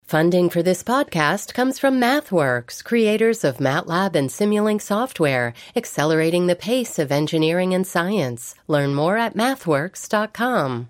Funding for this podcast comes from MathWorks, creators of MATLAB and Simulink software, accelerating the pace of engineering and science. Learn more at mathworks.com.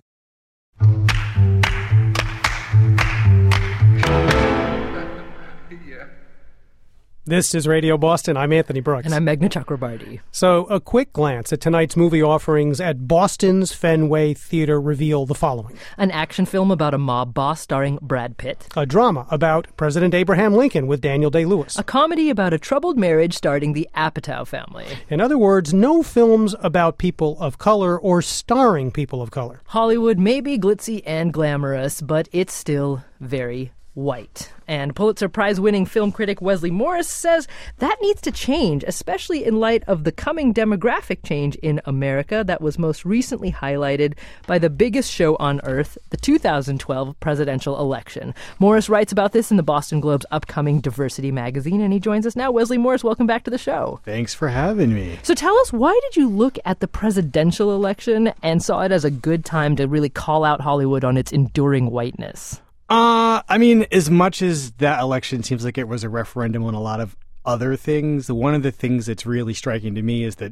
This is Radio Boston. I'm Anthony Brooks. And I'm Meghna Chakrabarty. So a quick glance at tonight's movie offerings at Boston's Fenway Theater reveal the following. An action film about a mob boss starring Brad Pitt. A drama about President Abraham Lincoln with Daniel Day-Lewis. A comedy about a troubled marriage starring the Apatow family. In other words, no films about people of color or starring people of color. Hollywood may be glitzy and glamorous, but it's still very white. And Pulitzer Prize-winning film critic Wesley Morris says that needs to change, especially in light of the coming demographic change in America that was most recently highlighted by the biggest show on earth, the 2012 presidential election. Morris writes about this in the Boston Globe's upcoming Diversity magazine, and he joins us now. Wesley Morris, welcome back to the show. Thanks for having me. So tell us, why did you look at the presidential election and saw it as a good time to really call out Hollywood on its enduring whiteness? I mean, as much as that election seems like it was a referendum on a lot of other things, one of the things that's really striking to me is that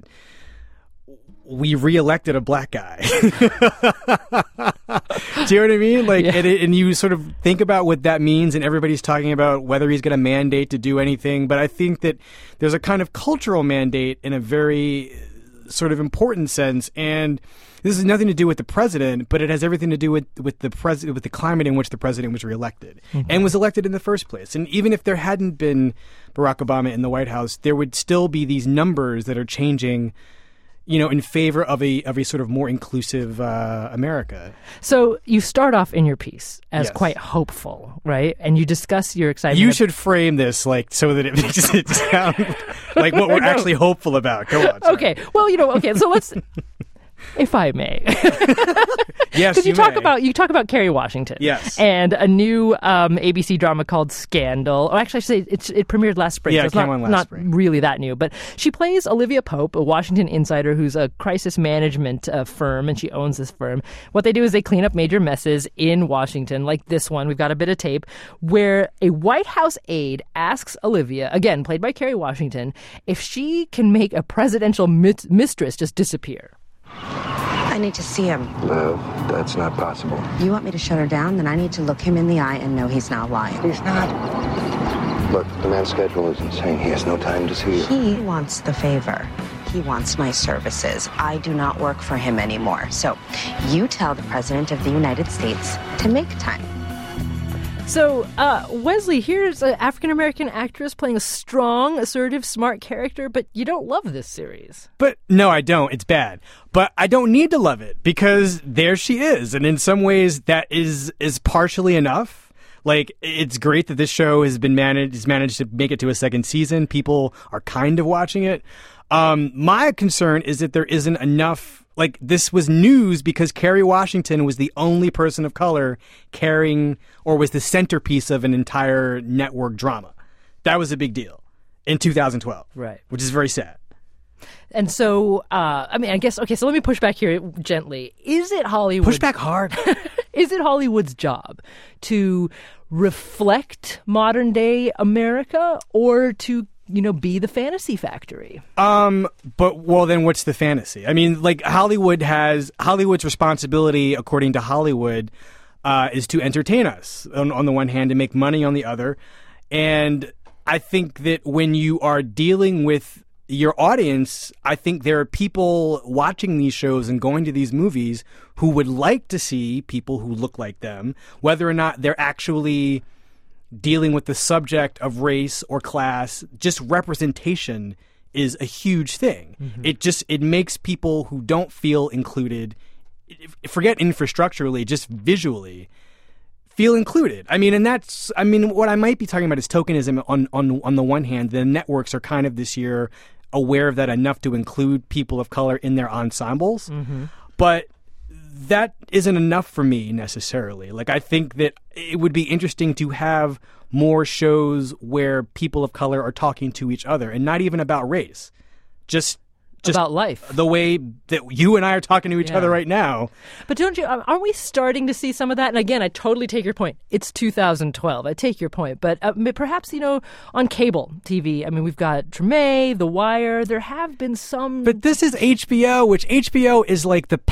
we reelected a black guy. Do you know what I mean? Like, yeah. And you sort of think about what that means, and everybody's talking about whether he's going to mandate to do anything. But I think that there's a kind of cultural mandate in a very sort of important sense, and this has nothing to do with the president, but it has everything to do with the climate in which the president was reelected and was elected in the first place. And even if there hadn't been Barack Obama in the White House, there would still be these numbers that are changing, you know, in favor of a sort of more inclusive America. So you start off in your piece as quite hopeful, right? And you discuss your excitement. You should frame this like so that it makes it sound like what we're actually hopeful about. Go on. Sorry. Okay. Well, so let's. If I may. Yes, you talk about Kerry Washington. Yes. And a new ABC drama called Scandal. Oh, actually, I should say it premiered last spring. Yeah, so it's it came on last not spring. Really that new. But she plays Olivia Pope, a Washington insider who's a crisis management firm, and she owns this firm. What they do is they clean up major messes in Washington, like this one. We've got a bit of tape where a White House aide asks Olivia, again, played by Kerry Washington, if she can make a presidential mistress just disappear. I need to see him. No, that's not possible. You want me to shut her down? Then I need to look him in the eye and know he's not lying. He's not. Look, the man's schedule is insane. He has no time to see you. He wants the favor. He wants my services. I do not work for him anymore. So you tell the President of the United States to make time. So, Wesley, here's an African-American actress playing a strong, assertive, smart character, but you don't love this series. But no, I don't. It's bad. But I don't need to love it because there she is. And in some ways, that is partially enough. Like, it's great that this show has managed to make it to a second season. People are kind of watching it. My concern is that there isn't enough. Like, this was news because Kerry Washington was the only person of color carrying or was the centerpiece of an entire network drama. That was a big deal in 2012. Right. Which is very sad. And so, I guess, okay, so let me push back here gently. Is it Hollywood? Push back hard. Is it Hollywood's job to reflect modern day America or to be the fantasy factory? Then what's the fantasy? I mean, like, Hollywood's responsibility, according to Hollywood, is to entertain us on the one hand and make money on the other. And I think that when you are dealing with your audience, I think there are people watching these shows and going to these movies who would like to see people who look like them, whether or not they're actually dealing with the subject of race or class. Just representation is a huge thing. Mm-hmm. It makes people who don't feel included, forget infrastructurally, just visually, feel included. What I might be talking about is tokenism on the one hand. The networks are kind of this year aware of that enough to include people of color in their ensembles. Mm-hmm. But that isn't enough for me necessarily. Like, I think that it would be interesting to have more shows where people of color are talking to each other and not even about race, just about life. The way that you and I are talking to each other right now. But don't you, aren't we starting to see some of that? And again, I totally take your point. It's 2012. I take your point. But perhaps, on cable TV, I mean, we've got Treme, The Wire. There have been some... But this is HBO, which HBO is like the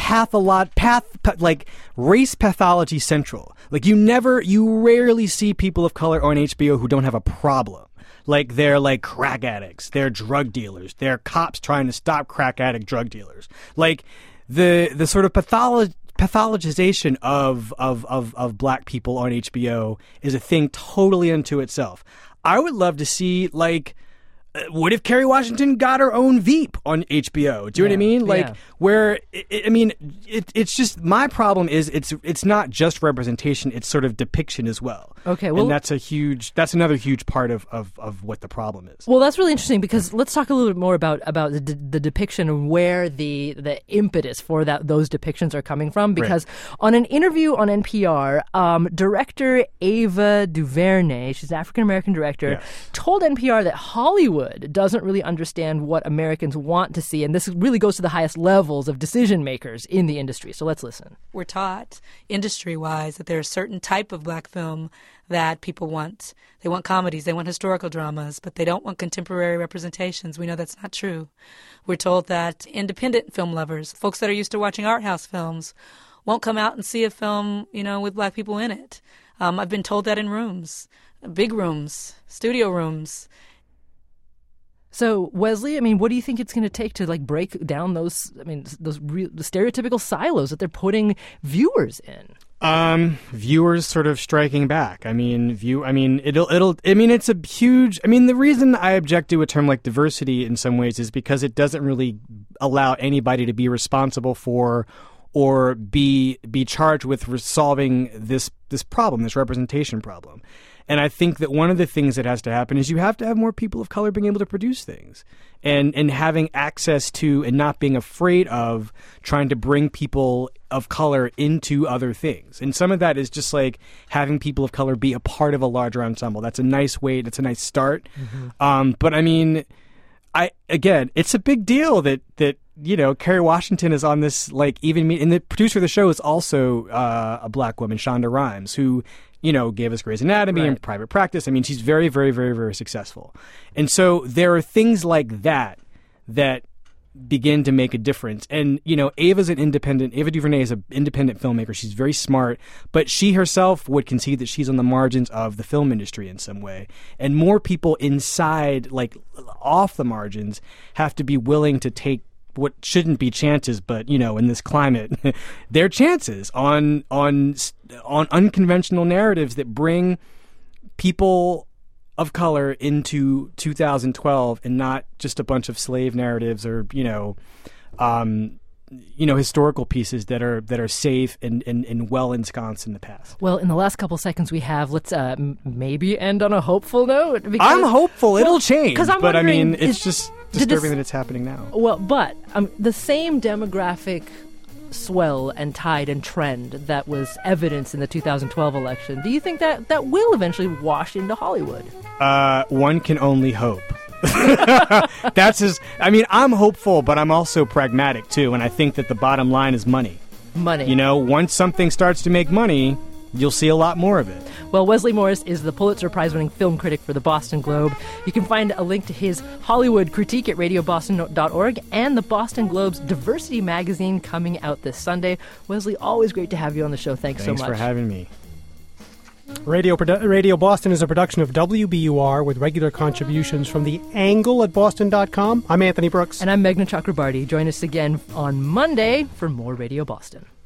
race pathology central. Like you rarely see people of color on HBO who don't have a problem. Like they're like crack addicts, they're drug dealers, they're cops trying to stop crack addict drug dealers. Like the sort of pathologization of black people on HBO is a thing totally unto itself. I would love to see what if Kerry Washington got her own Veep on HBO? Do you know what I mean? Where it's just my problem is it's not just representation; it's sort of depiction as well. Okay, well, and that's another huge part of what the problem is. Well, that's really interesting because let's talk a little bit more about the depiction and where the impetus for those depictions are coming from. Because on an interview on NPR, director Ava DuVernay, she's an African American director, told NPR that Hollywood doesn't really understand what Americans want to see, and this really goes to the highest levels of decision makers in the industry. So let's listen. We're taught industry-wise that there's a certain type of black film that people want. They want comedies, they want historical dramas, but they don't want contemporary representations. We know that's not true. We're told that independent film lovers, folks that are used to watching art house films, won't come out and see a film, with black people in it. I've been told that in rooms, big rooms, studio rooms. So, Wesley, I mean, what do you think it's going to take to break down the stereotypical silos that they're putting viewers in? Viewers sort of striking back. It's a huge. The reason I object to a term like diversity in some ways is because it doesn't really allow anybody to be responsible for or be charged with solving this problem, this representation problem. And I think that one of the things that has to happen is you have to have more people of color being able to produce things and having access to and not being afraid of trying to bring people of color into other things. And some of that is just like having people of color be a part of a larger ensemble. That's a nice way. That's a nice start. Mm-hmm. But it's a big deal that Kerry Washington is on this, and the producer of the show is also a black woman, Shonda Rhimes, who, gave us Grey's Anatomy and Private Practice. She's very, very, very, very successful. And so there are things like that begin to make a difference. And, Ava DuVernay is an independent filmmaker. She's very smart, but she herself would concede that she's on the margins of the film industry in some way. And more people inside, off the margins, have to be willing to take what shouldn't be chances, but in this climate, they're chances on unconventional narratives that bring people of color into 2012 and not just a bunch of slave narratives or historical pieces that are safe and well ensconced in the past. Well, in the last couple seconds we have, let's maybe end on a hopeful note. I'm hopeful it'll change, but it's just disturbing that it's happening now. Well, but the same demographic swell and tide and trend that was evidenced in the 2012 election, do you think that will eventually wash into Hollywood? One can only hope. I'm hopeful, but I'm also pragmatic too, and I think that the bottom line is money. Once something starts to make money, you'll see a lot more of it. Well, Wesley Morris is the Pulitzer Prize-winning film critic for the Boston Globe. You can find a link to his Hollywood critique at radioboston.org and the Boston Globe's Diversity magazine coming out this Sunday. Wesley, always great to have you on the show. Thanks so much. Thanks for having me. Radio Boston is a production of WBUR with regular contributions from The Angle at boston.com. I'm Anthony Brooks. And I'm Meghna Chakrabarty. Join us again on Monday for more Radio Boston.